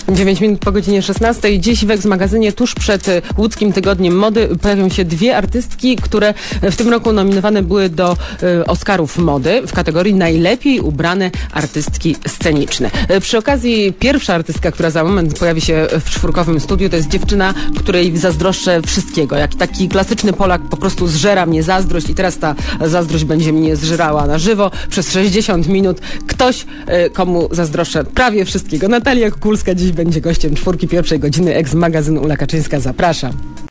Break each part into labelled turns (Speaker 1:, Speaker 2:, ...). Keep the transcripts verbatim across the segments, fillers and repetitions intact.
Speaker 1: dziewięć minut po godzinie szesnastej. Dziś w Eks-magazynie tuż przed łódzkim tygodniem mody pojawią się dwie artystki, które w tym roku nominowane były do y, Oscarów mody w kategorii najlepiej ubrane artystki sceniczne. Y, przy okazji pierwsza artystka, która za moment pojawi się w czwórkowym studiu, to jest dziewczyna, której zazdroszczę wszystkiego. Jak taki klasyczny Polak po prostu zżera mnie zazdrość i teraz ta zazdrość będzie mnie zżerała na żywo przez sześćdziesiąt minut. Ktoś, y, komu zazdroszczę prawie wszystkiego. Natalia Kukulska dziś będzie gościem czwórki pierwszej godziny. Eks-magazyn, Ula Kaczyńska, zapraszam.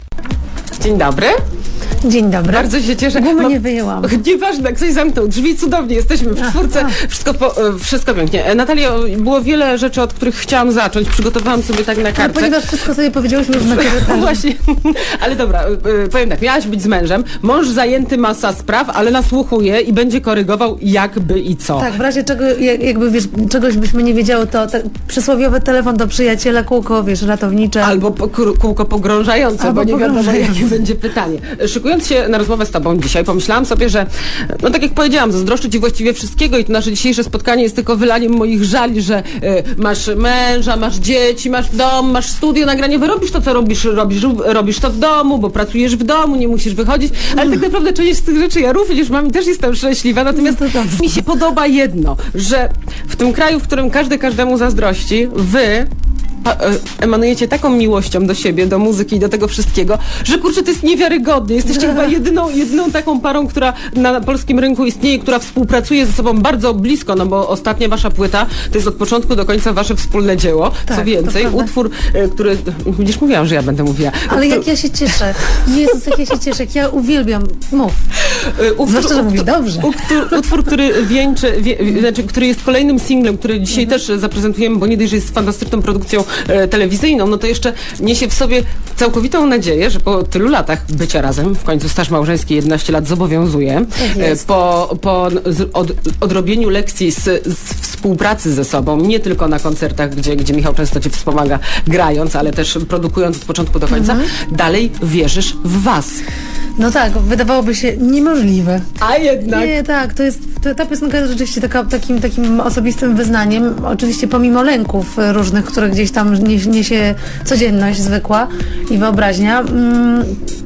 Speaker 1: Dzień dobry.
Speaker 2: Dzień dobry.
Speaker 1: Bardzo się cieszę.
Speaker 2: Gumy
Speaker 1: Mam...
Speaker 2: nie wyjęłam.
Speaker 1: Nieważne, ktoś zamknął drzwi, cudownie, jesteśmy w czwórce, wszystko, po, wszystko pięknie. Natalio, było wiele rzeczy, od których chciałam zacząć, przygotowałam sobie tak na kartce.
Speaker 2: Ale ponieważ wszystko sobie powiedziałyśmy już na korytarzu.
Speaker 1: Właśnie, ale dobra, powiem tak, miałaś być z mężem, mąż zajęty masa spraw, ale nasłuchuje i będzie korygował jakby i co.
Speaker 2: Tak, w razie czego, jakby wiesz, czegoś byśmy nie wiedziały, to te, przysłowiowy telefon do przyjaciela, kółko, wiesz, ratownicze.
Speaker 1: Albo po, kółko pogrążające,
Speaker 2: Albo
Speaker 1: bo nie wiadomo,
Speaker 2: pogrążające.
Speaker 1: jakie będzie pytanie. Szykując się na rozmowę z tobą dzisiaj, pomyślałam sobie, że no tak jak powiedziałam, zazdroszczę ci właściwie wszystkiego i to nasze dzisiejsze spotkanie jest tylko wylaniem moich żali, że y, masz męża, masz dzieci, masz dom, masz studio nagraniowe, robisz to, co robisz, robisz, robisz to w domu, bo pracujesz w domu, nie musisz wychodzić, ale tak naprawdę część z tych rzeczy ja również mam i też jestem szczęśliwa, natomiast
Speaker 2: No to dobrze.
Speaker 1: mi się podoba jedno, że w tym kraju, w którym każdy każdemu zazdrości, wy emanujecie taką miłością do siebie, do muzyki i do tego wszystkiego, że kurczę, to jest niewiarygodne. Jesteście chyba jedyną, jedyną taką parą, która na polskim rynku istnieje, która współpracuje ze sobą bardzo blisko, no bo ostatnia wasza płyta to jest od początku do końca wasze wspólne dzieło.
Speaker 2: Tak,
Speaker 1: co więcej, utwór, który, widzisz, mówiłam, że ja będę mówiła.
Speaker 2: Ale jak ja się cieszę. Jezus, jak ja się cieszę, jak ja uwielbiam. Mów.
Speaker 1: Utwór,
Speaker 2: Zwłaszcza, że mówisz dobrze.
Speaker 1: Utwór, utwór który wieńczy, wie, znaczy, który jest kolejnym singlem, który dzisiaj mhm. też zaprezentujemy, bo nie dość, że jest fantastyczną produkcją e, telewizyjną, no to jeszcze niesie w sobie całkowitą nadzieję, że po tylu latach bycia razem, w końcu staż małżeński jedenaście lat zobowiązuje,
Speaker 2: tak jest.
Speaker 1: po, po z, od, odrobieniu lekcji z, z współpracy ze sobą, nie tylko na koncertach, gdzie, gdzie Michał często cię wspomaga grając, ale też produkując od początku do końca, mhm. dalej wierzysz w was.
Speaker 2: No tak, wydawałoby się niemożliwe.
Speaker 1: A jednak.
Speaker 2: Nie, tak, to jest, to, ta piosenka jest rzeczywiście taka, takim, takim osobistym wyznaniem, oczywiście pomimo lęków różnych, które gdzieś tam niesie, niesie codzienność zwykła i wyobraźnia. Mm,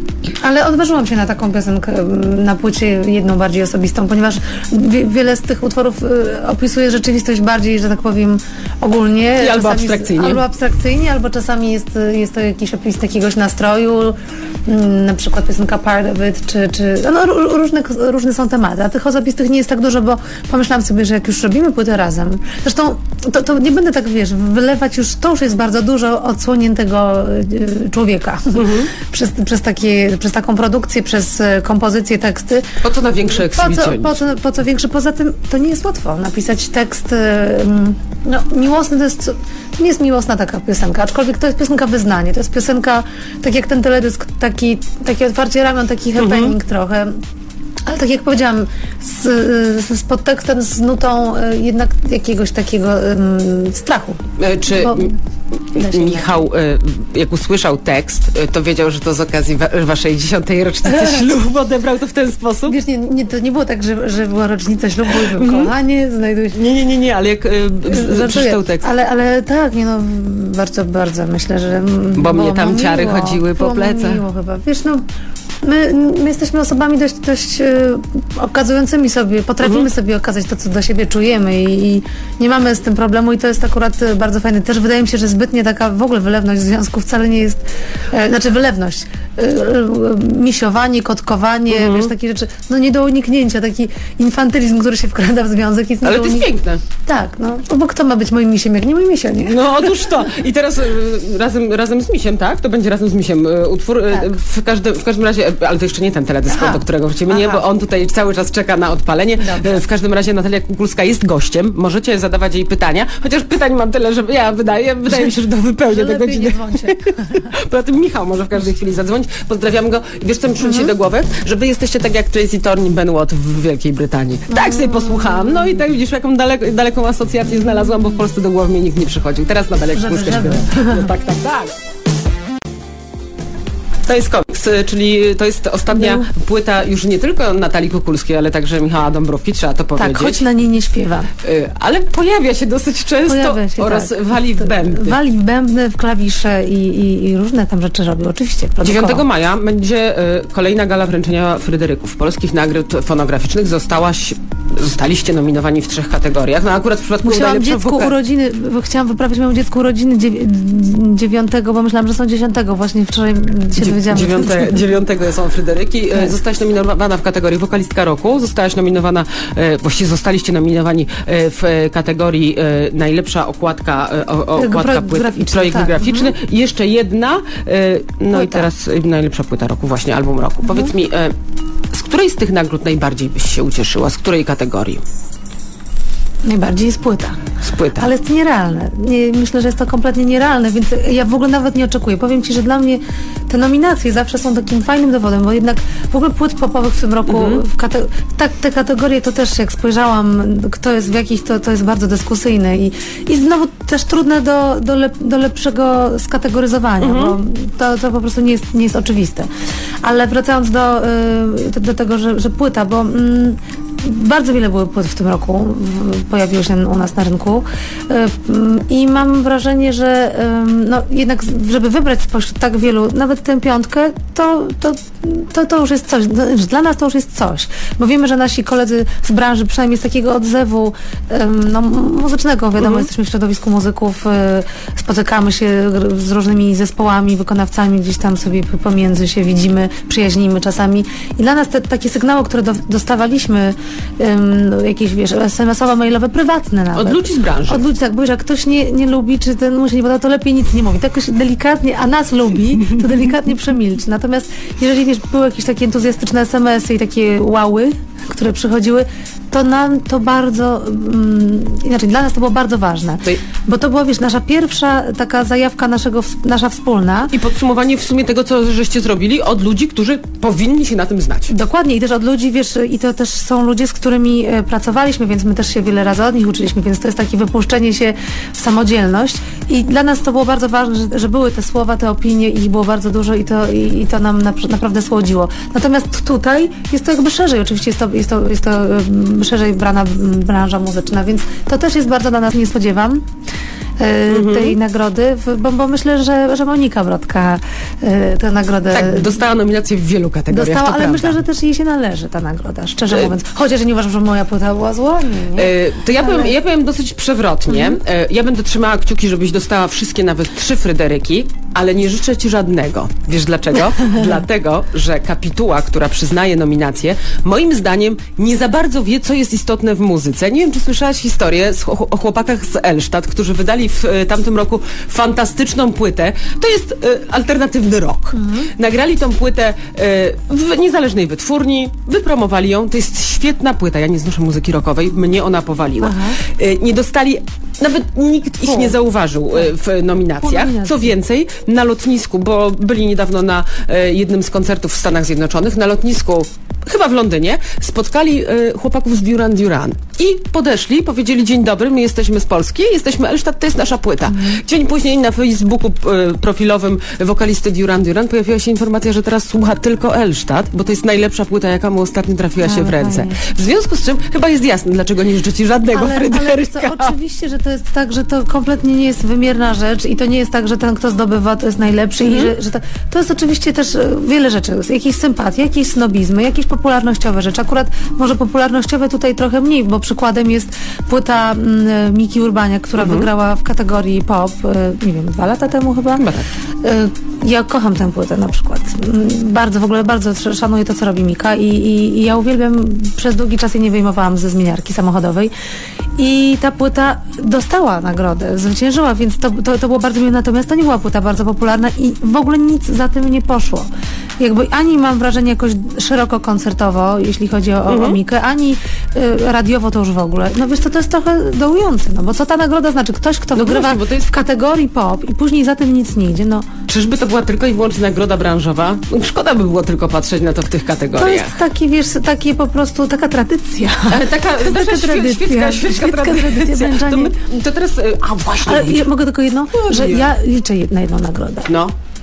Speaker 2: ale odważyłam się na taką piosenkę na płycie jedną bardziej osobistą, ponieważ wie, wiele z tych utworów y, opisuje rzeczywistość bardziej, że tak powiem, ogólnie.
Speaker 1: I albo
Speaker 2: czasami
Speaker 1: abstrakcyjnie.
Speaker 2: Jest, albo abstrakcyjnie, albo czasami jest, jest to jakiś opis jakiegoś nastroju, mm, na przykład piosenka Part of It, czy, czy no, różne, różne są tematy, a tych osobistych nie jest tak dużo, bo pomyślałam sobie, że jak już robimy płytę razem, zresztą to, to nie będę tak, wiesz, wylewać już, to już jest bardzo dużo odsłoniętego y, człowieka mhm. przez, przez, takie, przez taką produkcję, przez kompozycję, teksty.
Speaker 1: Po co na większy ekshibicjonizm?
Speaker 2: Po co, po, co, po co większy? Poza tym to nie jest łatwo napisać tekst no, miłosny, to, jest, to nie jest miłosna taka piosenka, aczkolwiek to jest piosenka wyznanie, to jest piosenka, tak jak ten teledysk, taki, takie otwarcie ramion, taki happening mhm. trochę. Ale tak jak powiedziałam, z, z podtekstem, z nutą jednak jakiegoś takiego um, strachu.
Speaker 1: Czy Bo, Michał, jak usłyszał tekst, to wiedział, że to z okazji wa waszej dziesiątej rocznicy ślubu, odebrał to w ten sposób?
Speaker 2: Wiesz, nie, nie, to nie było tak, że, że była rocznica ślubu i był mm. kochanie, znajduje się...
Speaker 1: Nie, nie, nie, nie, ale jak przeczytał tekst.
Speaker 2: Ale, ale tak, nie no, bardzo, bardzo myślę, że...
Speaker 1: Bo mnie tam ciary
Speaker 2: miło,
Speaker 1: chodziły po plecach.
Speaker 2: Miło chyba. Wiesz, no... My, my jesteśmy osobami dość, dość e, okazującymi sobie, potrafimy mhm. sobie okazać to, co do siebie czujemy i, i nie mamy z tym problemu i to jest akurat bardzo fajne. Też wydaje mi się, że zbytnie taka w ogóle wylewność w związku wcale nie jest, e, znaczy wylewność, e, e, misiowanie, kotkowanie, mhm. wiesz, takie rzeczy, no nie do uniknięcia, taki infantylizm, który się wkrada w związek. Jest
Speaker 1: Ale to jest piękne.
Speaker 2: Tak, no, bo kto ma być moim misiem, jak nie mój misio, nie?
Speaker 1: No otóż to. I teraz y, razem, razem z misiem, tak? To będzie razem z misiem y, utwór. Y,
Speaker 2: tak.
Speaker 1: w, każdym, w każdym razie, ale to jeszcze nie ten teledysk,
Speaker 2: Aha.
Speaker 1: do którego wrócimy, nie, bo on tutaj cały czas czeka na odpalenie. Dobrze. W każdym razie Natalia Kukulska jest gościem. Możecie zadawać jej pytania, chociaż pytań mam tyle, że ja wydaje, wydaje mi się, że to wypełnię do godziny.
Speaker 2: Nie dzwońcie.
Speaker 1: Poza tym Michał może w każdej chwili zadzwonić. Pozdrawiam go. Wiesz, co mi przyszło mhm. się do głowy? Że wy jesteście tak jak Tracy Thorn i Ben Watt w Wielkiej Brytanii. Tak mm. sobie posłuchałam. No i tak widzisz, jaką daleko, daleką asocjację znalazłam, bo w Polsce do głowy mnie nikt nie przychodził. Teraz Natalia Kukulska śpiewa. No tak, tak, tak. To jest komiks, czyli to jest ostatnia
Speaker 2: Był.
Speaker 1: płyta już nie tylko Natalii Kukulskiej, ale także Michała Dąbrowki, trzeba to powiedzieć.
Speaker 2: Tak, choć na niej nie śpiewa.
Speaker 1: Y, Ale pojawia się dosyć często
Speaker 2: Pojawia się,
Speaker 1: oraz
Speaker 2: tak.
Speaker 1: wali w bębny.
Speaker 2: Wali w bębny, w klawisze i, i, i różne tam rzeczy robił, oczywiście. produkował.
Speaker 1: dziewiątego maja będzie y, kolejna gala wręczenia Fryderyków. Polskich nagród fonograficznych. Zostałaś, zostaliście nominowani w trzech kategoriach. No akurat w przypadku
Speaker 2: Musiałam
Speaker 1: najlepszej
Speaker 2: dziecku
Speaker 1: woka-
Speaker 2: urodziny, bo chciałam wyprawić moją dziecku urodziny dziew- dziewiątego, bo myślałam, że są dziesiątego. Właśnie wczoraj się dowiedziałam. że-
Speaker 1: Dziewiąte, dziewiątego są Fryderyki. E,
Speaker 2: Tak.
Speaker 1: Zostałaś nominowana w kategorii wokalistka roku. Zostałaś nominowana, e, właściwie zostaliście nominowani e, w e, kategorii e, najlepsza okładka, e, o, okładka
Speaker 2: Projekt
Speaker 1: płyt,
Speaker 2: graficzny,
Speaker 1: projekt
Speaker 2: tak.
Speaker 1: graficzny. I jeszcze jedna, e, no
Speaker 2: Płyta.
Speaker 1: i teraz e, najlepsza płyta roku, właśnie album roku. Powiedz mi, e, z której z tych nagród najbardziej byś się ucieszyła? Z której kategorii?
Speaker 2: Najbardziej jest płyta.
Speaker 1: Z płyta.
Speaker 2: Ale jest to nierealne. Nie, myślę, że jest to kompletnie nierealne, więc ja w ogóle nawet nie oczekuję. Powiem Ci, że dla mnie te nominacje zawsze są takim fajnym dowodem, bo jednak w ogóle płyt popowych w tym roku,
Speaker 1: Mhm.
Speaker 2: w kate- tak, te kategorie to też jak spojrzałam, kto jest w jakich, to, to jest bardzo dyskusyjne i, i znowu też trudne do, do, lep, do lepszego skategoryzowania,
Speaker 1: Mhm.
Speaker 2: bo to, to po prostu nie jest, nie jest oczywiste. Ale wracając do, y, do tego, że, że płyta, bo mm, bardzo wiele było płyt w tym roku, w, pojawiło się u nas na rynku y, mm, i mam wrażenie, że ym, no, jednak z- żeby wybrać spośród tak wielu, nawet tę piątkę, to, to, to, to już jest coś. No, dla nas to już jest coś, bo wiemy, że nasi koledzy z branży, przynajmniej z takiego odzewu ym, no, muzycznego, wiadomo,
Speaker 1: Mhm.
Speaker 2: jesteśmy w środowisku muzyków, y, spotykamy się gr- z różnymi zespołami, wykonawcami, gdzieś tam sobie p- pomiędzy się widzimy, przyjaźnimy czasami i dla nas te takie sygnały, które do, dostawaliśmy, ym, no, jakieś, wiesz, es em esowe, mailowe, prywatne nawet.
Speaker 1: Od ludzi z branży.
Speaker 2: Od ludzi, tak, bo jak ktoś nie, nie lubi, czy ten mu się nie podoba, to lepiej nic nie mówi. Tak jakoś delikatnie, a nas lubi, to delikatnie przemilczy. Natomiast jeżeli, wiesz, były jakieś takie entuzjastyczne es em esy i takie łały, które przychodziły, to nam to bardzo, um, inaczej, dla nas to było bardzo ważne.
Speaker 1: To-
Speaker 2: Bo to była, wiesz, nasza pierwsza taka zajawka naszego, ws- nasza wspólna.
Speaker 1: I podsumowanie w sumie tego, co żeście zrobili od ludzi, którzy powinni się na tym znać.
Speaker 2: Dokładnie i też od ludzi, wiesz, i to też są ludzie, z którymi e, pracowaliśmy, więc my też się wiele razy od nich uczyliśmy, więc to jest takie wypuszczenie się w samodzielność i dla nas to było bardzo ważne, że, że były te słowa, te opinie, ich było bardzo dużo i to, i, i to nam napr- naprawdę słodziło. Natomiast tutaj jest to jakby szerzej, oczywiście jest to, jest to, jest to um, szerzej brana m, branża muzyczna, więc to też jest bardzo dla nas, nie spodziewam. e, tej nagrody, w- bo, bo myślę, że, że Monika Brodka e, tę nagrodę
Speaker 1: Tak, dostała nominację w wielu kategoriach,
Speaker 2: dostała,
Speaker 1: to
Speaker 2: ale
Speaker 1: prawda.
Speaker 2: myślę, że też jej się należy ta nagroda, szczerze
Speaker 1: E,
Speaker 2: mówiąc. Chociaż nie uważam, że moja płyta była zła, nie, nie.
Speaker 1: E, To ja,
Speaker 2: Ale-
Speaker 1: powiem, ja powiem dosyć przewrotnie. E, Ja będę trzymała kciuki, żebyś dostała wszystkie, nawet trzy Fryderyki, ale nie życzę ci żadnego. Wiesz dlaczego? Dlatego, że kapituła, która przyznaje nominację, moim zdaniem nie za bardzo wie, co jest istotne w muzyce. Nie wiem, czy słyszałaś historię z, o chłopakach z Elstadt, którzy wydali w e, tamtym roku fantastyczną płytę. To jest e, alternatywny rock. Nagrali tą płytę e, w niezależnej wytwórni, wypromowali ją. To jest świetna płyta. Ja nie znoszę muzyki rockowej, mnie ona powaliła.
Speaker 2: Aha.
Speaker 1: E, nie dostali, nawet nikt ich
Speaker 2: Pół.
Speaker 1: nie zauważył e, w
Speaker 2: Pół
Speaker 1: nominacjach.
Speaker 2: nominacji.
Speaker 1: Co więcej, na lotnisku, bo byli niedawno na e, jednym z koncertów w Stanach Zjednoczonych, na lotnisku, chyba w Londynie, spotkali e, chłopaków z Duran Duran i podeszli, powiedzieli: dzień dobry, my jesteśmy z Polski, jesteśmy Elstadt, to jest nasza płyta.
Speaker 2: Mhm.
Speaker 1: Dzień później na Facebooku e, profilowym wokalisty Duran Duran pojawiła się informacja, że teraz słucha tylko Elstadt, bo to jest najlepsza płyta, jaka mu ostatnio trafiła się
Speaker 2: Ale
Speaker 1: w ręce.
Speaker 2: fajnie.
Speaker 1: W związku z czym chyba jest jasne, dlaczego nie życzę ci żadnego
Speaker 2: Ale, ale wiesz
Speaker 1: Fryderyka.
Speaker 2: co, oczywiście, że to jest tak, że to kompletnie nie jest wymierna rzecz i to nie jest tak, że ten, kto zdobywa, to jest najlepszy
Speaker 1: Mhm.
Speaker 2: i że, że to, to jest oczywiście też e, wiele rzeczy. Jakieś sympatie, jakieś snobizmy, jakieś popularnościowe rzeczy. Akurat może popularnościowe tutaj trochę mniej, bo przykładem jest płyta mm, Miki Urbania, która
Speaker 1: Mhm.
Speaker 2: wygrała w kategorii pop, e, nie wiem, dwa lata temu chyba.
Speaker 1: Chyba tak.
Speaker 2: E, Ja kocham tę płytę na przykład. Mm, Bardzo, w ogóle bardzo sz- szanuję to, co robi Mika i, i, i ja uwielbiam, przez długi czas jej nie wyjmowałam ze zmieniarki samochodowej i ta płyta dostała nagrodę, zwyciężyła, więc to, to, to było bardzo miłe, natomiast to nie była płyta bardzo popularna i w ogóle nic za tym nie poszło. Jakby ani mam wrażenie jakoś szeroko koncertowo, jeśli chodzi o,
Speaker 1: Mhm.
Speaker 2: o Mikę, ani y, radiowo to już w ogóle. No wiesz co, to jest trochę dołujące, no bo co ta nagroda znaczy? Ktoś, kto
Speaker 1: No
Speaker 2: wygrywa
Speaker 1: właśnie, bo to jest-
Speaker 2: w kategorii pop i później za tym nic nie idzie, no
Speaker 1: Czyżby to była tylko i wyłącznie nagroda branżowa? No, szkoda by było tylko patrzeć na to w tych
Speaker 2: to
Speaker 1: kategoriach.
Speaker 2: jest takie, wiesz, takie po prostu, taka tradycja.
Speaker 1: Ale taka,
Speaker 2: To jest
Speaker 1: nasza
Speaker 2: taka
Speaker 1: świe-
Speaker 2: tradycja.
Speaker 1: świecka, świecka
Speaker 2: Świecka
Speaker 1: tradycja.
Speaker 2: tradycja,
Speaker 1: To,
Speaker 2: wręczanie.
Speaker 1: my, to teraz, e, a właśnie,
Speaker 2: Ale
Speaker 1: mówisz-
Speaker 2: ja mogę tylko jedno,
Speaker 1: No,
Speaker 2: że
Speaker 1: nie.
Speaker 2: ja liczę jed- na jedną nagrodę.
Speaker 1: no,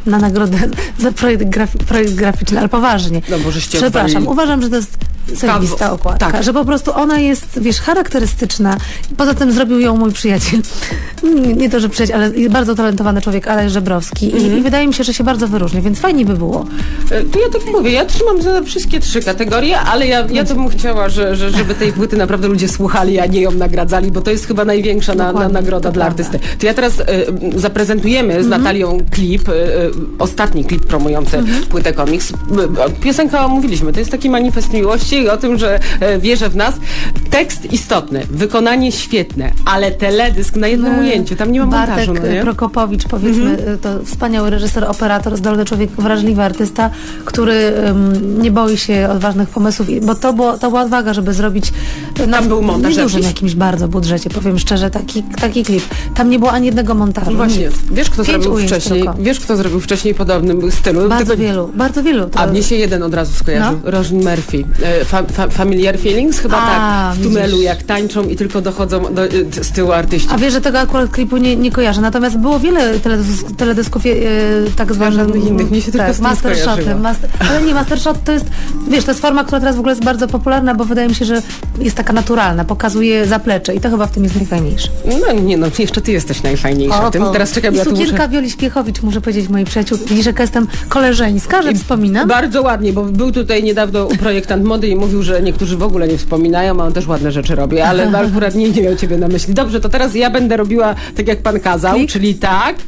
Speaker 2: na nagrodę za projekt, grafi- projekt graficzny, ale poważnie.
Speaker 1: No bo żeście
Speaker 2: Przepraszam,
Speaker 1: odwalili.
Speaker 2: uważam, że to jest zajebista okładka,
Speaker 1: tak.
Speaker 2: że po prostu ona jest, wiesz, charakterystyczna. Poza tym zrobił ją mój przyjaciel. Nie, nie to, że przyjaciel, ale bardzo talentowany człowiek, Alek Żebrowski. I,
Speaker 1: Mhm.
Speaker 2: I wydaje mi się, że się bardzo wyróżnia, więc fajnie by było.
Speaker 1: E, To ja tak mówię, ja trzymam za wszystkie trzy kategorie, ale ja, ja to bym chciała, że, że, żeby tej płyty naprawdę ludzie słuchali, a nie ją nagradzali, bo to jest chyba największa na, na
Speaker 2: Dokładnie,
Speaker 1: nagroda
Speaker 2: to
Speaker 1: dla
Speaker 2: prawda.
Speaker 1: artysty. To ja teraz e, zaprezentujemy z
Speaker 2: Mhm.
Speaker 1: Natalią klip, e, e, ostatni klip promujący
Speaker 2: Mhm.
Speaker 1: płytę komiks. E, Piosenka omówiliśmy, to jest taki manifest miłości o tym, że e, wierzę w nas. Tekst istotny, wykonanie świetne, ale teledysk na jednym ujęciu, tam nie ma
Speaker 2: Bartek
Speaker 1: montażu, no nie?
Speaker 2: Prokopowicz, powiedzmy, to wspaniały reżyser, operator, zdolny człowiek, wrażliwy artysta, który um, nie boi się odważnych pomysłów, i- bo to, było, to była odwaga, żeby zrobić no,
Speaker 1: Tam był montaż
Speaker 2: w niedużym
Speaker 1: jakiś?
Speaker 2: jakimś bardzo budżecie, powiem szczerze, taki, taki klip. Tam nie było ani jednego montażu.
Speaker 1: No właśnie,
Speaker 2: nic.
Speaker 1: wiesz kto
Speaker 2: Pięć
Speaker 1: zrobił
Speaker 2: ujęć
Speaker 1: wcześniej,
Speaker 2: tylko.
Speaker 1: wiesz kto zrobił wcześniej podobnym stylu?
Speaker 2: Bardzo
Speaker 1: Tego-
Speaker 2: wielu, bardzo wielu. To...
Speaker 1: A mnie się jeden od razu skojarzył.
Speaker 2: No.
Speaker 1: Roisin Murphy. E, fa, fa, familiar Feelings? Chyba
Speaker 2: A,
Speaker 1: tak. W tunelu,
Speaker 2: widzisz.
Speaker 1: jak tańczą i tylko dochodzą do, e, z tyłu artyści.
Speaker 2: A wiesz, że tego akurat klipu nie, nie kojarzę. Natomiast było wiele teledys- teledysków e, tak zwanych.
Speaker 1: żadnych innych. Mnie się tylko
Speaker 2: tak,
Speaker 1: z tym
Speaker 2: master
Speaker 1: skojarzyło.
Speaker 2: shoty. Master, ale nie, master shot to jest, wiesz, to jest forma, która teraz w ogóle jest bardzo popularna, bo wydaje mi się, że jest taka naturalna, pokazuje zaplecze i to chyba w tym jest najfajniejsze.
Speaker 1: No nie no, jeszcze ty jesteś najfajniejsza. Tym. Teraz czekaj, bo
Speaker 2: I
Speaker 1: ja tu
Speaker 2: sukienka
Speaker 1: muszę...
Speaker 2: Wioli Śpiechowicz, muszę powiedzieć mojej przyjaciółki. Widzisz, jaka jestem koleżeńska, że wspominam.
Speaker 1: Bardzo ładnie, bo był tutaj niedawno projektant mody i mówił, że niektórzy w ogóle nie wspominają, a on też ładne rzeczy robi, ale akurat nie, nie miał ciebie na myśli. Dobrze, to teraz ja będę robiła tak, jak pan kazał,
Speaker 2: Klik.
Speaker 1: czyli tak.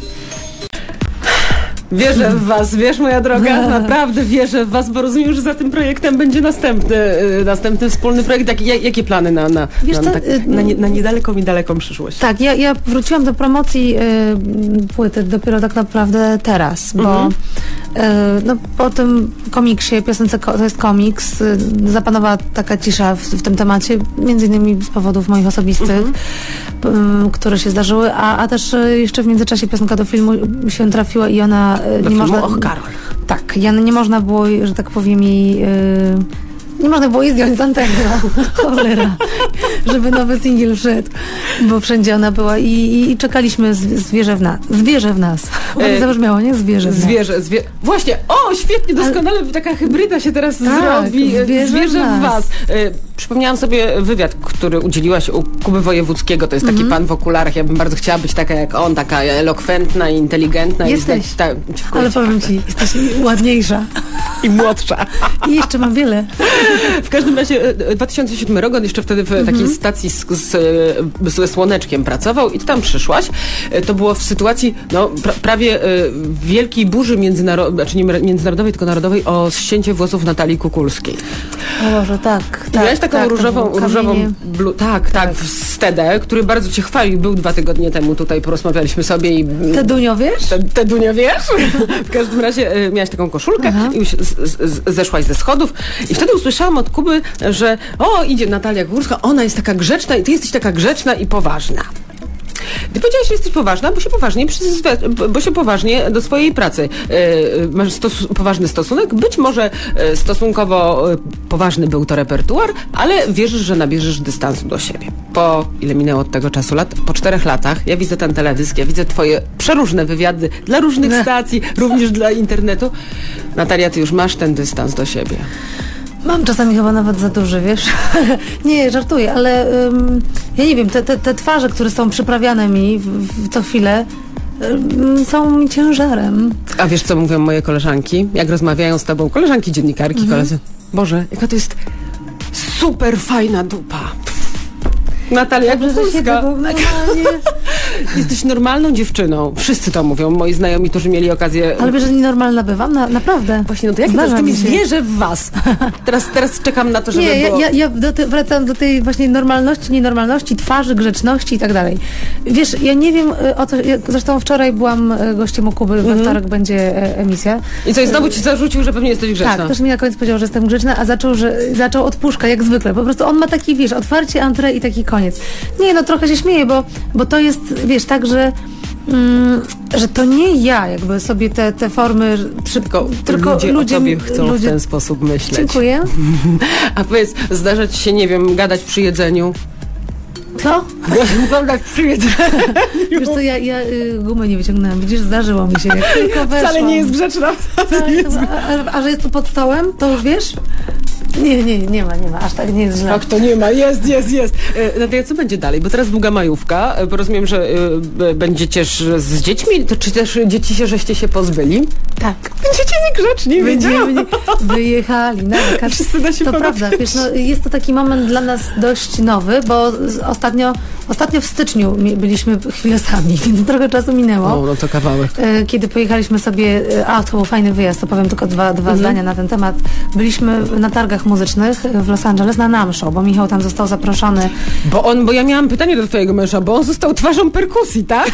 Speaker 1: Wierzę w was, wiesz, moja droga, naprawdę wierzę w was, bo rozumiem, że za tym projektem będzie następny, y, następny wspólny projekt. Jak, jak, jakie plany na, na,
Speaker 2: Wiesz
Speaker 1: na,
Speaker 2: co,
Speaker 1: tak,
Speaker 2: y,
Speaker 1: na, nie, na niedaleką i daleką przyszłość?
Speaker 2: Tak, ja, ja wróciłam do promocji y, płyty dopiero tak naprawdę teraz, bo
Speaker 1: Mhm.
Speaker 2: y, no, po tym komiksie, piosence ko- to jest komiks, y, zapanowała taka cisza w, w tym temacie, między innymi z powodów moich osobistych,
Speaker 1: Mhm.
Speaker 2: y, które się zdarzyły, a, a też y, jeszcze w międzyczasie piosenka do filmu się trafiła i ona y,
Speaker 1: Do
Speaker 2: nie
Speaker 1: filmu
Speaker 2: można...
Speaker 1: Och, Karol.
Speaker 2: Tak, ja, nie można było, że tak powiem, jej... Y, nie można było jej zdjąć z anteny, no. Cholera, żeby nowy singiel wszedł, bo wszędzie ona była i, i, i czekaliśmy z, zwierzę w nas. Zwierzę w nas. Ładnie
Speaker 1: E,
Speaker 2: zabrzmiało, nie? Zwierzę w nas.
Speaker 1: Zwierzę, zwie... Właśnie, o, świetnie, doskonale, taka hybryda się teraz
Speaker 2: Tak,
Speaker 1: zrobi. e,
Speaker 2: zwierzę
Speaker 1: Zwierzę
Speaker 2: w
Speaker 1: w
Speaker 2: nas.
Speaker 1: was. E, przypomniałam sobie wywiad, który udzieliłaś u Kuby Wojewódzkiego. To jest taki pan w okularach. Ja bym bardzo chciała być taka jak on, taka elokwentna i inteligentna.
Speaker 2: Jesteś.
Speaker 1: I, tak, ta,
Speaker 2: Ale powiem ci, jesteś ładniejsza.
Speaker 1: i młodsza.
Speaker 2: I jeszcze mam wiele.
Speaker 1: W każdym razie e, dwa tysiące siódmy rok, on jeszcze wtedy w takiej stacji z, z, e, ze Słoneczkiem pracował i ty tam przyszłaś. E, To było w sytuacji no, pra, prawie e, wielkiej burzy międzynarodowej, znaczy nie międzynarodowej, tylko narodowej o ścięcie włosów Natalii Kukulskiej.
Speaker 2: O Boże, tak. tak
Speaker 1: Miałeś taką
Speaker 2: tak, to
Speaker 1: różową,
Speaker 2: było
Speaker 1: różową
Speaker 2: kamienie.
Speaker 1: blu, tak, tak, w Stedę, który bardzo cię chwalił. Był dwa tygodnie temu, tutaj porozmawialiśmy sobie i...
Speaker 2: Te Dunio, wiesz?
Speaker 1: Te, te Dunia, wiesz? W każdym razie e, miałaś taką koszulkę
Speaker 2: Aha.
Speaker 1: i już z, z, zeszłaś ze schodów i wtedy usłyszałam od Kuby, że o, idzie Natalia Górska, ona jest taka grzeczna i ty jesteś taka grzeczna i poważna. Ty powiedziałaś, że jesteś poważna, bo się poważnie, przyzwe- bo się poważnie do swojej pracy e, masz stos- poważny stosunek. Być może e, stosunkowo e, poważny był to repertuar, ale wierzysz, że nabierzesz dystansu do siebie. Po, ile minęło od tego czasu lat? Po czterech latach ja widzę ten teledysk, ja widzę twoje przeróżne wywiady dla różnych
Speaker 2: Ne.
Speaker 1: stacji, również dla internetu. Natalia, ty już masz ten dystans do siebie.
Speaker 2: Mam czasami chyba nawet za duży, wiesz? Nie, żartuję, ale ym, ja nie wiem, te, te, te twarze, które są przyprawiane mi w, w co chwilę, ym, są mi ciężarem.
Speaker 1: A wiesz, co mówią moje koleżanki? Jak rozmawiają z tobą, koleżanki, dziennikarki,
Speaker 2: Mhm.
Speaker 1: koledzy. Boże, jaka to jest super fajna dupa. Natalia
Speaker 2: Dobrze, że siedzę,
Speaker 1: Górska.
Speaker 2: bo normalnie...
Speaker 1: Jesteś normalną dziewczyną. Wszyscy to mówią, moi znajomi, którzy mieli okazję...
Speaker 2: Ale wiesz, że nienormalna bywam? Na, naprawdę.
Speaker 1: Właśnie, no to jak to
Speaker 2: Zdarza
Speaker 1: z tymi
Speaker 2: mi się.
Speaker 1: zwierzę w was? Teraz, teraz czekam na to, żeby
Speaker 2: Nie, ja,
Speaker 1: było...
Speaker 2: ja, ja do te, wracam do tej właśnie normalności, nienormalności, twarzy, grzeczności i tak dalej. Wiesz, ja nie wiem y, o co... Ja, zresztą wczoraj byłam y, gościem u Kuby, we wtorek będzie e, emisja.
Speaker 1: I coś znowu ci zarzucił, że pewnie jesteś grzeczna.
Speaker 2: Tak, też mi na koniec powiedział, że jestem grzeczna, a zaczął, że zaczął od puszka, jak zwykle. Po prostu on ma taki, wiesz, otwarcie entrée i taki koniec. Nie, no trochę się śmieję, bo, bo to jest, wiesz, tak, że mm, że to nie ja jakby sobie te, te formy przy,
Speaker 1: Tylko, tylko ludzie,
Speaker 2: ludzie
Speaker 1: o tobie chcą
Speaker 2: ludzie,
Speaker 1: w ten sposób myśleć.
Speaker 2: Dziękuję.
Speaker 1: A powiedz, zdarza ci się, nie wiem, gadać przy jedzeniu?
Speaker 2: Co?
Speaker 1: Tak przywiedz.
Speaker 2: Wiesz co, ja, ja y, gumę nie wyciągnęłam. Widzisz, zdarzyło mi się. Jak tylko weszłam.
Speaker 1: Wcale nie jest grzeczna.
Speaker 2: Wcale, nie jest... A, a, a że jest tu pod stołem, to już wiesz? Nie, nie, nie ma, nie ma. Aż tak nie jest źle.
Speaker 1: Tak, to nie ma. Jest, jest, jest. E, Natalia, co będzie dalej? Bo teraz długa majówka. E, bo rozumiem, że e, będziecie z dziećmi, to czy też dzieci się, żeście się pozbyli?
Speaker 2: Tak.
Speaker 1: Będziecie niegrzeczni, wiedziałam.
Speaker 2: Będziemy wyjechali na wakacje.
Speaker 1: Wszyscy da się
Speaker 2: To
Speaker 1: pobawić.
Speaker 2: prawda, wiesz, no, jest to taki moment dla nas dość nowy, bo z- ostatnio, ostatnio w styczniu mi- byliśmy chwilę sami, więc trochę czasu minęło.
Speaker 1: No, no to kawałek.
Speaker 2: E, Kiedy pojechaliśmy sobie, e, a to był fajny wyjazd, to powiem tylko dwa, dwa zdania na ten temat. Byliśmy na targach muzycznych w Los Angeles na NAMM Show, bo Michał tam został zaproszony.
Speaker 1: Bo on, bo ja miałam pytanie do twojego męża, bo on został twarzą perkusji, tak?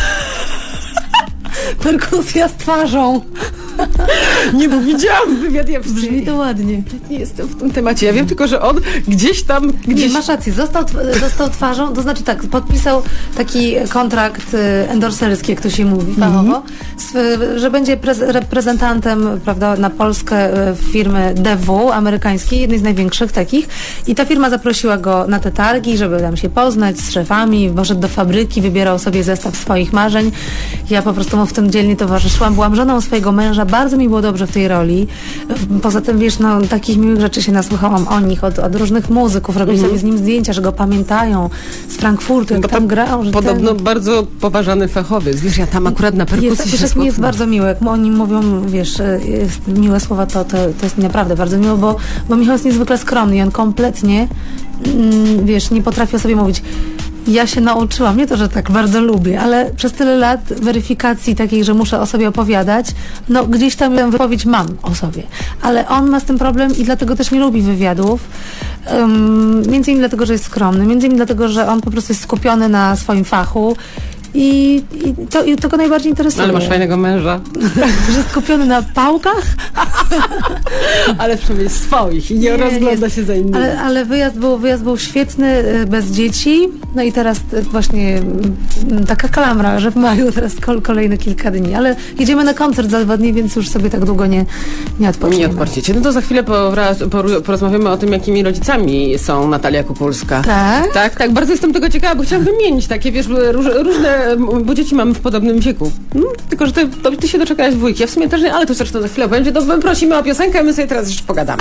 Speaker 2: Perkusja z twarzą.
Speaker 1: Nie, bo widziałam wywiad, ja
Speaker 2: Brzmi to ładnie.
Speaker 1: nie jestem w tym temacie. Ja wiem tylko, że on gdzieś tam... Gdzieś...
Speaker 2: Nie, masz rację, został, tw- został twarzą, to znaczy tak, podpisał taki kontrakt y, endorserski, jak to się mówi fachowo, z, że będzie prez- reprezentantem, prawda, na Polskę y, firmy D W amerykańskiej, jednej z największych takich, i ta firma zaprosiła go na te targi, żeby tam się poznać z szefami, poszedł do fabryki, wybierał sobie zestaw swoich marzeń. Ja po prostu mu w tym dzielnie towarzyszyłam, byłam żoną swojego męża, bardzo mi było dobrze w tej roli. Poza tym, wiesz, no, takich miłych rzeczy się nasłuchałam o nich, od, od różnych muzyków, robię sobie z nim zdjęcia, że go pamiętają z Frankfurtu, jak
Speaker 1: Bo
Speaker 2: tam
Speaker 1: to
Speaker 2: grał. Że
Speaker 1: Podobno
Speaker 2: ten...
Speaker 1: bardzo poważany fachowiec. Wiesz, ja tam akurat na perkusji
Speaker 2: Jest,
Speaker 1: się
Speaker 2: wiesz, jak mi jest
Speaker 1: spotkałam.
Speaker 2: bardzo miło, jak o nim mówią, wiesz, jest miłe słowa, to, to, to jest mi naprawdę bardzo miło, bo, bo Michał jest niezwykle skromny i on kompletnie, mm, wiesz, nie potrafi o sobie mówić. Ja się nauczyłam, nie to, że tak bardzo lubię, ale przez tyle lat weryfikacji takiej, że muszę o sobie opowiadać, no gdzieś tam tę wypowiedź mam o sobie. Ale on ma z tym problem i dlatego też nie lubi wywiadów. Um, między innymi dlatego, że jest skromny, między innymi dlatego, że on po prostu jest skupiony na swoim fachu. I, i, to, I to go najbardziej interesuje.
Speaker 1: Ale masz fajnego męża.
Speaker 2: Że skupiony na pałkach?
Speaker 1: Ale przynajmniej swoich i nie,
Speaker 2: Nie,
Speaker 1: rozgląda
Speaker 2: jest.
Speaker 1: się za innymi.
Speaker 2: Ale, ale wyjazd, był, wyjazd był świetny, y, bez dzieci. No i teraz y, właśnie y, taka klamra, że w maju teraz kol, kolejne kilka dni. Ale jedziemy na koncert za dwa dni, więc już sobie tak długo nie, nie odpoczniemy.
Speaker 1: Nie odpoczniecie. No to za chwilę poraz, por, porozmawiamy o tym, jakimi rodzicami są Natalia Kupulska.
Speaker 2: Tak?
Speaker 1: Tak, tak. Bardzo jestem tego ciekawa, bo chciałam wymienić takie, wiesz, róż, różne, bo dzieci mamy w podobnym wieku. No, tylko, że ty, to, ty się doczekałaś dwójki. Ja w sumie też nie, ale to zresztą za chwilę będzie. To my prosimy o piosenkę, a my sobie teraz już pogadamy.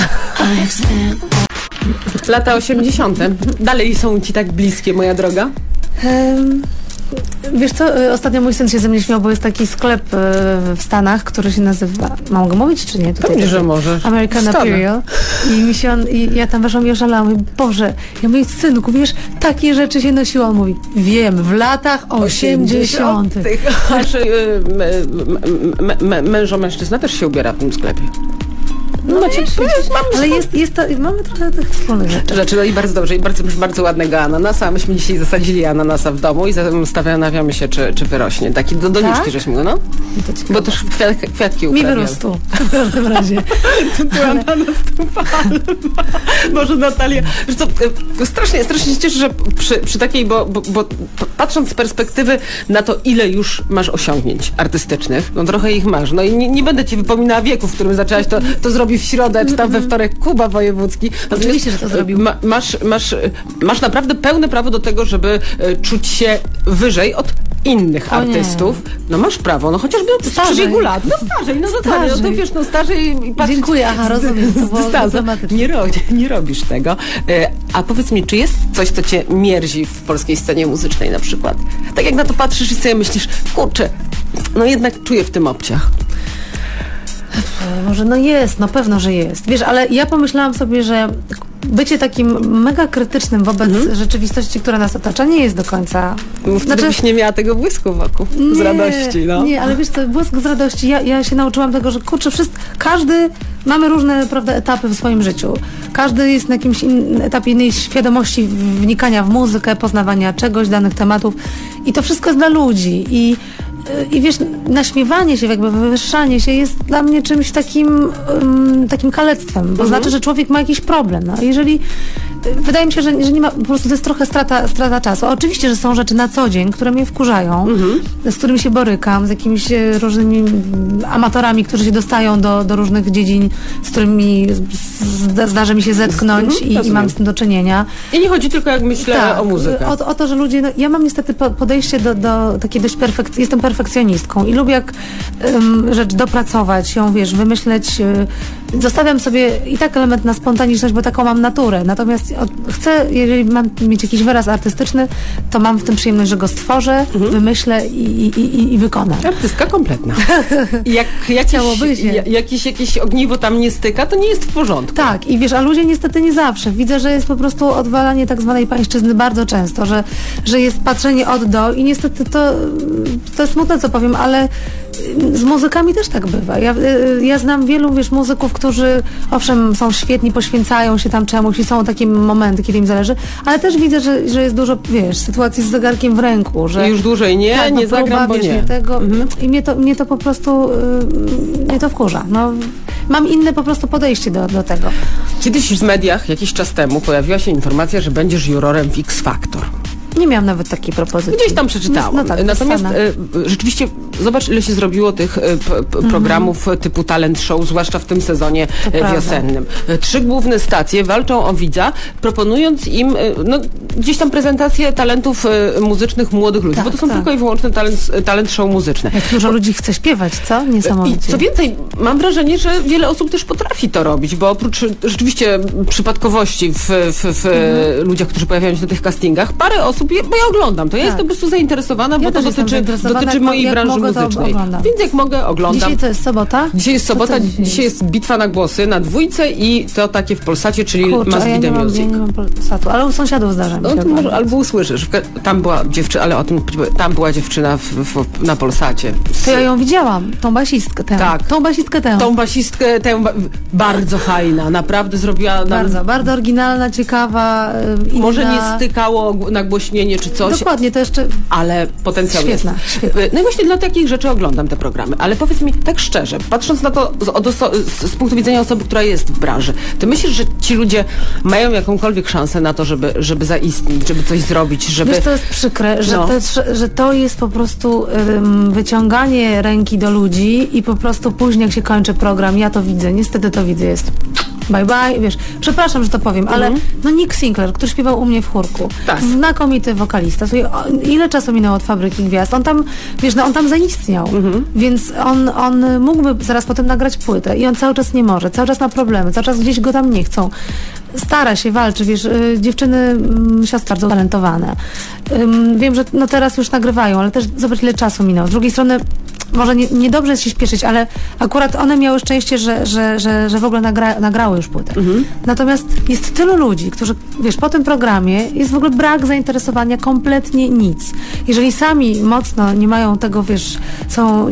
Speaker 1: Lata osiemdziesiąte. Dalej są ci tak bliskie, moja droga?
Speaker 2: Em, Wiesz co, y, ostatnio mój syn się ze mnie śmiał, bo jest taki sklep y, w Stanach, który się nazywa, mam go mówić czy nie? Tutaj
Speaker 1: Pewnie,
Speaker 2: taki-
Speaker 1: że możesz.
Speaker 2: American
Speaker 1: Stany.
Speaker 2: Apparel. I mi się on, i ja tam weszłam i oszalałam. Mówię, Boże, ja mówię, synku, wiesz, takie rzeczy się nosiło. On mówi, wiem, w latach osiemdziesiątych.
Speaker 1: Aż y, m- m- m- m- mężo mężczyzna też się ubiera w tym sklepie.
Speaker 2: No,
Speaker 1: macie-
Speaker 2: wiesz,
Speaker 1: mamy
Speaker 2: widzisz, ale jest, jest to, mamy trochę tych wspólnych rzeczy.
Speaker 1: Rzeczy, no i bardzo dobrze, i bardzo, bardzo ładnego ananasa. Myśmy dzisiaj zasadzili ananasa w domu i zastanawiamy się, czy, czy wyrośnie. Taki do doniczki,
Speaker 2: Tak?
Speaker 1: żeśmy, no.
Speaker 2: To ciekawe.
Speaker 1: Bo też kwiat, kwiatki
Speaker 2: Mi
Speaker 1: uprawiamy.
Speaker 2: wyrósł w każdym razie.
Speaker 1: Tu ananas, tu palma. Może Natalia, wiesz co, e, strasznie, strasznie się cieszę, że przy, przy takiej, bo, bo, bo patrząc z perspektywy na to, ile już masz osiągnięć artystycznych, no trochę ich masz, no i nie, nie będę ci wypominała wieku, w którym zaczęłaś, to, to zrobi w środę, czy tam we wtorek Kuba Wojewódzki. Natomiast,
Speaker 2: Oczywiście, że to zrobił.
Speaker 1: Ma, masz, masz, masz naprawdę pełne prawo do tego, żeby e, czuć się wyżej od innych
Speaker 2: O nie.
Speaker 1: artystów. No masz prawo, no chociażby od
Speaker 2: Starzej.
Speaker 1: biegu lat. No starzej, no totalnie, no to
Speaker 2: Starzej.
Speaker 1: wiesz, no starzej i patrz,
Speaker 2: Dziękuję, aha, rozumiem, to było dyplomatycznie.
Speaker 1: nie, ro, nie robisz tego. E, A powiedz mi, czy jest coś, co cię mierzi w polskiej scenie muzycznej na przykład? Tak jak na to patrzysz i sobie myślisz, kurczę, no jednak czuję w tym obciach.
Speaker 2: Może no jest, no pewno, że jest. Wiesz, ale ja pomyślałam sobie, że bycie takim mega krytycznym wobec rzeczywistości, która nas otacza, nie jest do końca...
Speaker 1: Bo wtedy byś nie miała tego błysku wokół, z
Speaker 2: Nie,
Speaker 1: radości, no.
Speaker 2: Nie, ale wiesz co, błysk z radości. Ja, ja się nauczyłam tego, że kurczę, wszyscy, każdy, mamy różne, prawda, etapy w swoim życiu. Każdy jest na jakimś in, etapie innej świadomości wnikania w muzykę, poznawania czegoś, danych tematów. I to wszystko jest dla ludzi. I I wiesz, naśmiewanie się, jakby wywyższanie się jest dla mnie czymś takim, um, takim kalectwem, bo
Speaker 1: Mhm.
Speaker 2: znaczy, że człowiek ma jakiś problem. No. Jeżeli wydaje mi się, że, że nie ma, po prostu to jest trochę strata, strata czasu. Oczywiście, że są rzeczy na co dzień, które mnie wkurzają, mhm. z którymi się borykam, z jakimiś różnymi amatorami, którzy się dostają do, do różnych dziedzin, z którymi z, zdarza mi się zetknąć mhm, i, i mam z tym do czynienia.
Speaker 1: I nie chodzi tylko, jak myślę, tak, o muzykę.
Speaker 2: O, o to, że ludzie, no, ja mam niestety podejście do, do takiej dość perfekcyjnej, jestem perfekcjonistką i lubię jak um, rzecz dopracować, ją, wiesz, wymyśleć. Y, zostawiam sobie i tak element na spontaniczność, bo taką mam naturę. Natomiast o, chcę, jeżeli mam mieć jakiś wyraz artystyczny, to mam w tym przyjemność, że go stworzę, mhm. wymyślę i, i, i, i wykonam.
Speaker 1: Artystka kompletna. Jak jakieś, ja, jakieś, jakieś ogniwo tam nie styka, to nie jest w porządku.
Speaker 2: Tak, i wiesz, a ludzie niestety nie zawsze. Widzę, że jest po prostu odwalanie tak zwanej pańszczyzny bardzo często, że, że jest patrzenie od do i niestety to, to jest smutne, co powiem, ale z muzykami też tak bywa. Ja, ja znam wielu, wiesz, muzyków, którzy owszem są świetni, poświęcają się tam czemuś i są takie momenty, kiedy im zależy, ale też widzę, że, że jest dużo, wiesz, sytuacji z zegarkiem w ręku, że
Speaker 1: I już dłużej nie,
Speaker 2: tak,
Speaker 1: nie
Speaker 2: no,
Speaker 1: zagram, bo nie.
Speaker 2: Tego,
Speaker 1: mhm.
Speaker 2: I mnie to, mnie to po prostu yy, mnie to wkurza. No, mam inne po prostu podejście do, do tego.
Speaker 1: Kiedyś w mediach, jakiś czas temu, pojawiła się informacja, że będziesz jurorem w X Factor.
Speaker 2: Nie miałam nawet takiej propozycji.
Speaker 1: Gdzieś tam przeczytałam.
Speaker 2: No, no tak,
Speaker 1: Natomiast y, rzeczywiście zobacz, ile się zrobiło tych y, p, p, mm-hmm. programów typu talent show, zwłaszcza w tym sezonie y, wiosennym. Trzy główne stacje walczą o widza, proponując im y, no, gdzieś tam prezentację talentów y, muzycznych młodych ludzi, tak, bo to są tak. tylko i wyłącznie talent, talent show muzyczne.
Speaker 2: Jak dużo bo, ludzi chce śpiewać, co? Niesamowicie.
Speaker 1: I co więcej, mam wrażenie, że wiele osób też potrafi to robić, bo oprócz rzeczywiście przypadkowości w, w, w mm-hmm. ludziach, którzy pojawiają się na tych castingach, parę osób bo ja oglądam to. Ja tak. jestem po prostu zainteresowana,
Speaker 2: ja
Speaker 1: bo to dotyczy, dotyczy mojej jak branży muzycznej. Więc jak mogę, oglądam.
Speaker 2: Dzisiaj to jest sobota?
Speaker 1: Dzisiaj jest sobota, dzisiaj, dzisiaj jest bitwa na głosy na dwójce i to takie w Polsacie, czyli
Speaker 2: Kurczę,
Speaker 1: Must
Speaker 2: ja
Speaker 1: Be The Music.
Speaker 2: Ja nie mam Polsatu, ale u sąsiadów zdarza mi się.
Speaker 1: No, może, albo usłyszysz. Tam była dziewczyna, ale o tym, tam była dziewczyna w, w, na Polsacie.
Speaker 2: To ja ją widziałam, tą basistkę tę.
Speaker 1: Tak.
Speaker 2: Tą basistkę tę.
Speaker 1: Tą basistkę tę, bardzo fajna, naprawdę zrobiła nam...
Speaker 2: Bardzo, bardzo oryginalna, ciekawa, inna.
Speaker 1: Może nie stykało nagłośnienie czy coś.
Speaker 2: Dokładnie, to jeszcze...
Speaker 1: Ale potencjał
Speaker 2: świetna,
Speaker 1: jest.
Speaker 2: Świetna.
Speaker 1: No i właśnie dla takich rzeczy oglądam te programy. Ale powiedz mi tak szczerze, patrząc na to z, z, z punktu widzenia osoby, która jest w branży, ty myślisz, że ci ludzie mają jakąkolwiek szansę na to, żeby, żeby zaistnieć, żeby coś zrobić, żeby...
Speaker 2: Wiesz, to jest przykre, że, no. to, że to jest po prostu um, wyciąganie ręki do ludzi i po prostu później, jak się kończy program, ja to widzę, niestety to widzę, jest... Bye bye, wiesz, przepraszam, że to powiem, ale mm-hmm. no Nick Sinclair, który śpiewał u mnie w chórku,
Speaker 1: tak.
Speaker 2: znakomity wokalista. Słuchaj, ile czasu minęło od Fabryki Gwiazd? On tam, wiesz, no on tam zaistniał, mm-hmm. więc on, on mógłby zaraz potem nagrać płytę i on cały czas nie może, cały czas ma problemy, cały czas gdzieś go tam nie chcą. Stara się, walczy, wiesz, y, dziewczyny, y, siostry bardzo talentowane. Y, wiem, że no teraz już nagrywają, ale też zobacz, ile czasu minęło. Z drugiej strony może nie, niedobrze jest się śpieszyć, ale akurat one miały szczęście, że, że, że, że w ogóle nagra, nagrały już płytę. Mhm. Natomiast jest tylu ludzi, którzy, wiesz, po tym programie jest w ogóle brak zainteresowania, kompletnie nic. Jeżeli sami mocno nie mają tego, wiesz, są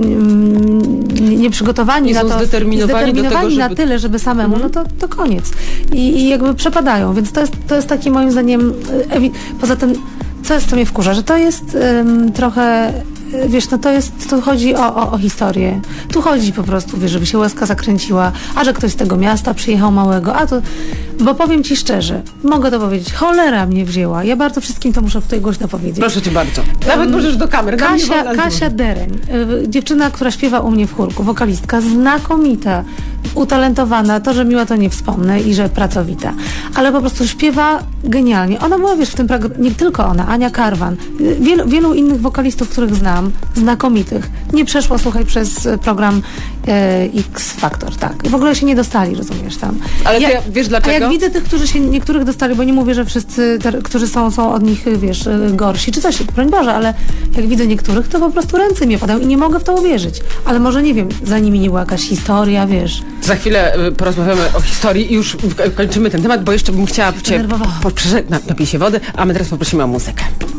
Speaker 2: mm, nieprzygotowani
Speaker 1: nie
Speaker 2: na
Speaker 1: są
Speaker 2: to,
Speaker 1: zdeterminowani,
Speaker 2: zdeterminowani
Speaker 1: do tego,
Speaker 2: na
Speaker 1: żeby...
Speaker 2: tyle, żeby samemu, mhm. no to, to koniec. I, I jakby przepadają, więc to jest, to jest taki moim zdaniem, ewi- poza tym, co jest, co mnie wkurza, że to jest um, trochę, wiesz, no to jest, tu chodzi o, o, o historię. Tu chodzi po prostu, wiesz, żeby się łezka zakręciła, a że ktoś z tego miasta przyjechał małego, a to, bo powiem ci szczerze, mogę to powiedzieć, cholera mnie wzięła. Ja bardzo wszystkim to muszę tutaj głośno powiedzieć.
Speaker 1: Proszę cię bardzo. Nawet um, możesz do kamery.
Speaker 2: Kasia, Kasia Dereń, y, dziewczyna, która śpiewa u mnie w chórku, wokalistka, znakomita, utalentowana, to, że miła, to nie wspomnę i że pracowita, ale po prostu śpiewa genialnie. Ona była, wiesz, w tym programie, nie tylko ona, Ania Karwan, wielu, wielu innych wokalistów, których znam, znakomitych, nie przeszło, słuchaj, przez program e, X Factor, tak. W ogóle się nie dostali, rozumiesz, tam.
Speaker 1: Ale
Speaker 2: ja,
Speaker 1: ty wiesz dlaczego?
Speaker 2: A jak widzę tych, którzy się niektórych dostali, bo nie mówię, że wszyscy, te, którzy są, są od nich, wiesz, gorsi, czy coś, broń Boże, ale jak widzę niektórych, to po prostu ręce mnie padają i nie mogę w to uwierzyć. Ale może, nie wiem, za nimi nie była jakaś historia, wiesz.
Speaker 1: Za chwilę porozmawiamy o historii i już kończymy ten temat, bo jeszcze bym chciała cię po, po, napij się wody, a my teraz poprosimy o muzykę.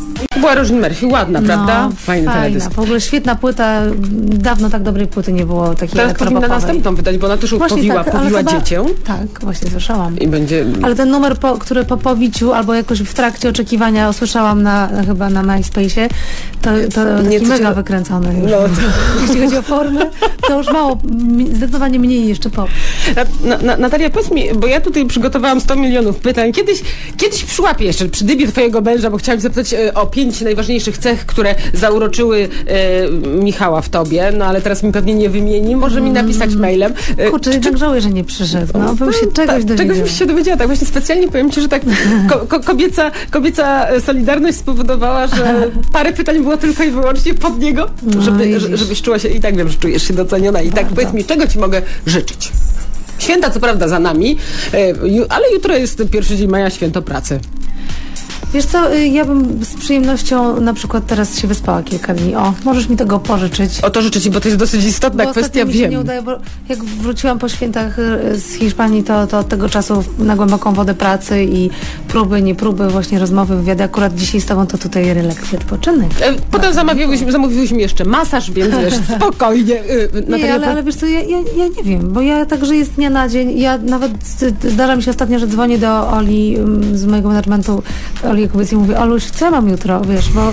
Speaker 1: była Roisin Murphy, ładna,
Speaker 2: No,
Speaker 1: prawda? Fajny
Speaker 2: fajna.
Speaker 1: teledysk.
Speaker 2: W ogóle świetna płyta. Dawno tak dobrej płyty nie było takiej
Speaker 1: Teraz powinna
Speaker 2: elektropopowej.
Speaker 1: następną wydać, bo ona też
Speaker 2: Właśnie
Speaker 1: powiła,
Speaker 2: tak, ale
Speaker 1: powiła
Speaker 2: chyba-
Speaker 1: dziecię
Speaker 2: Tak, właśnie słyszałam.
Speaker 1: i będzie...
Speaker 2: Ale ten numer, po, który po powiciu albo jakoś w trakcie oczekiwania usłyszałam na, chyba na MySpace'ie, to, to
Speaker 1: Nie,
Speaker 2: taki
Speaker 1: to
Speaker 2: mega
Speaker 1: się-
Speaker 2: wykręcony już.
Speaker 1: No,
Speaker 2: Jeśli chodzi o formę, to już mało, mi- zdecydowanie mniej jeszcze pop.
Speaker 1: Na, na, Natalia, powiedz mi, bo ja tutaj przygotowałam sto milionów pytań. Kiedyś, kiedyś przyłapię jeszcze przy dybie twojego męża, bo chciałam zapytać e, o pięć najważniejszych cech, które zauroczyły e, Michała w tobie, no ale teraz mi pewnie nie wymieni. Może mi napisać mailem. E,
Speaker 2: Kurczę, jednak żałuję, że nie przyszedł. No, bym się czegoś
Speaker 1: tak,
Speaker 2: dowiedziała.
Speaker 1: Czegoś byś się dowiedziała. Tak właśnie specjalnie powiem ci, że tak ko, ko, kobieca, kobieca solidarność spowodowała, że parę pytań było tylko i wyłącznie pod niego,
Speaker 2: No,
Speaker 1: żeby,
Speaker 2: widzisz.
Speaker 1: że- żebyś czuła się, i tak wiem, że czujesz się doceniona. I tak
Speaker 2: Bardzo.
Speaker 1: powiedz mi, czego ci mogę życzyć? Święta co prawda za nami, e, ju- ale jutro jest pierwszy dzień maja, święto pracy.
Speaker 2: Wiesz co, y, ja bym z przyjemnością na przykład teraz się wyspała kilka dni. O, możesz mi tego pożyczyć.
Speaker 1: O to życzę ci, bo to jest dosyć istotna
Speaker 2: Bo
Speaker 1: kwestia,
Speaker 2: ostatnio mi się
Speaker 1: wiem.
Speaker 2: nie udaje, bo jak wróciłam po świętach y, z Hiszpanii, to, to od tego czasu na głęboką wodę pracy i próby, nie próby, właśnie rozmowy, wywiady. Akurat dzisiaj z tobą to tutaj relaks, odpoczynek.
Speaker 1: E, Potem zamawiałyśmy, zamówiłyśmy jeszcze masaż, więc wiesz, spokojnie. E,
Speaker 2: Nie,
Speaker 1: Natalia,
Speaker 2: ale,
Speaker 1: po-
Speaker 2: ale wiesz co, ja, ja, ja nie wiem, bo ja tak żyję z dnia na dzień. Ja nawet z- zdarza mi się ostatnio, że dzwonię do Oli ym, z mojego managementu, Oli Jakubiec i mówię, Oluś, co ja mam jutro, wiesz, bo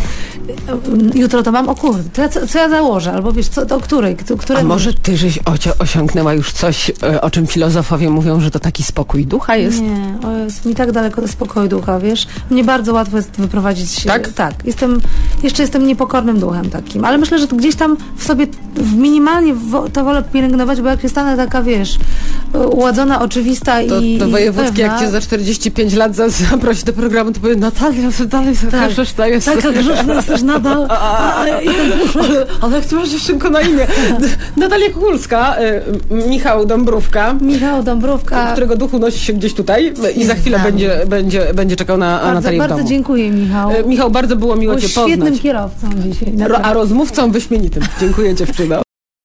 Speaker 2: y, jutro to mam, o kurde, to ja, co, co ja założę, albo wiesz, co, do której, do której...
Speaker 1: A może ty żeś ocio- osiągnęła już coś, e, o czym filozofowie mówią, że to taki spokój ducha jest?
Speaker 2: Nie, o, jest mi tak daleko do spokoju ducha, wiesz. Mnie bardzo łatwo jest wyprowadzić się.
Speaker 1: Tak?
Speaker 2: Tak. Jestem, jeszcze jestem niepokornym duchem takim, ale myślę, że to gdzieś tam w sobie w minimalnie wo, to wolę pielęgnować, bo jak się stanę taka, wiesz, uładzona, oczywista
Speaker 1: To,
Speaker 2: i
Speaker 1: to
Speaker 2: i
Speaker 1: wojewódzkie,
Speaker 2: pewna,
Speaker 1: jak cię za czterdzieści pięć lat za- zaprosi do programu, to powie, Natalia, ty dalej
Speaker 2: Tak.
Speaker 1: tak. to jest...
Speaker 2: taka grzeczna jesteś nadal. A, a, i ten
Speaker 1: Ale, ale jak ty masz dziewczynko na imię? D- Natalia Kukulska, y, Michał Dąbrówka,
Speaker 2: Michał Dąbrówka.
Speaker 1: którego duchu nosi się gdzieś tutaj i za chwilę
Speaker 2: Znam.
Speaker 1: będzie, będzie, będzie czekał na, na
Speaker 2: Bardzo,
Speaker 1: Natalię w
Speaker 2: bardzo
Speaker 1: domu.
Speaker 2: dziękuję, Michał.
Speaker 1: Y, Michał, bardzo było miło
Speaker 2: Był
Speaker 1: cię
Speaker 2: świetnym
Speaker 1: poznać.
Speaker 2: kierowcą dzisiaj.
Speaker 1: Ro, a rozmówcą wyśmienitym. Dziękuję dziewczyno.